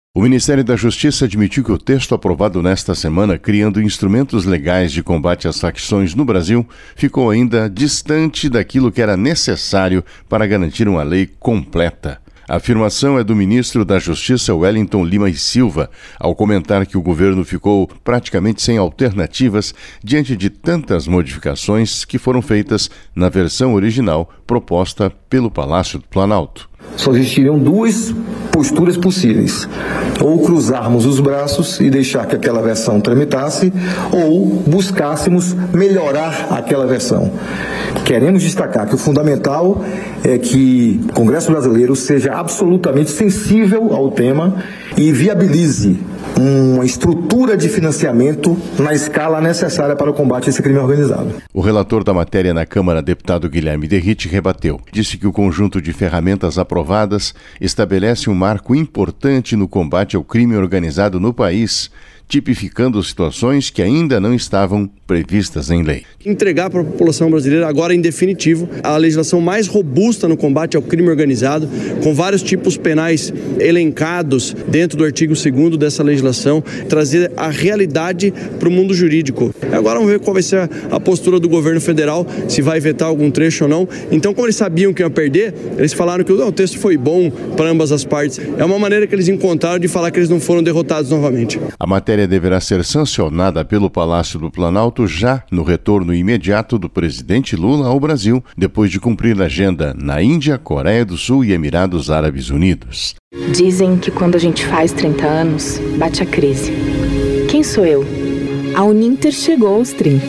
O Ministério da Justiça admitiu que o texto aprovado nesta semana, criando instrumentos legais de combate às facções no Brasil, ficou ainda distante daquilo que era necessário para garantir uma lei completa. A afirmação é do ministro da Justiça, Wellington Lima e Silva, ao comentar que o governo ficou praticamente sem alternativas diante de tantas modificações que foram feitas na versão original proposta pelo Palácio do Planalto. Só existiriam duas posturas possíveis: ou cruzarmos os braços e deixar que aquela versão tramitasse, ou buscássemos melhorar aquela versão. Queremos destacar que o fundamental é que o Congresso brasileiro seja absolutamente sensível ao tema e viabilize uma estrutura de financiamento na escala necessária para o combate a esse crime organizado. O relator da matéria na Câmara, deputado Guilherme Derrite, rebateu. Disse que o conjunto de ferramentas aprovadas estabelece um marco importante no combate ao crime organizado no país, tipificando situações que ainda não estavam previstas em lei. Entregar para a população brasileira agora em definitivo a legislação mais robusta no combate ao crime organizado, com vários tipos penais elencados dentro do artigo 2º dessa legislação, trazer a realidade para o mundo jurídico. Agora vamos ver qual vai ser a postura do governo federal, se vai vetar algum trecho ou não. Então, como eles sabiam que iam perder, eles falaram que o texto foi bom para ambas as partes. É uma maneira que eles encontraram de falar que eles não foram derrotados novamente. A matéria deverá ser sancionada pelo Palácio do Planalto já no retorno imediato do presidente Lula ao Brasil, depois de cumprir a agenda na Índia, Coreia do Sul e Emirados Árabes Unidos. Dizem que quando a gente faz 30 anos, bate a crise. Quem sou eu? A Uninter chegou aos 30.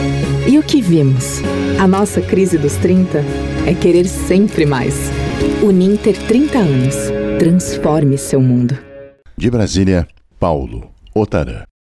E o que vimos? A nossa crise dos 30 é querer sempre mais. Uninter 30 anos. Transforme seu mundo. De Brasília, Paulo Otarã.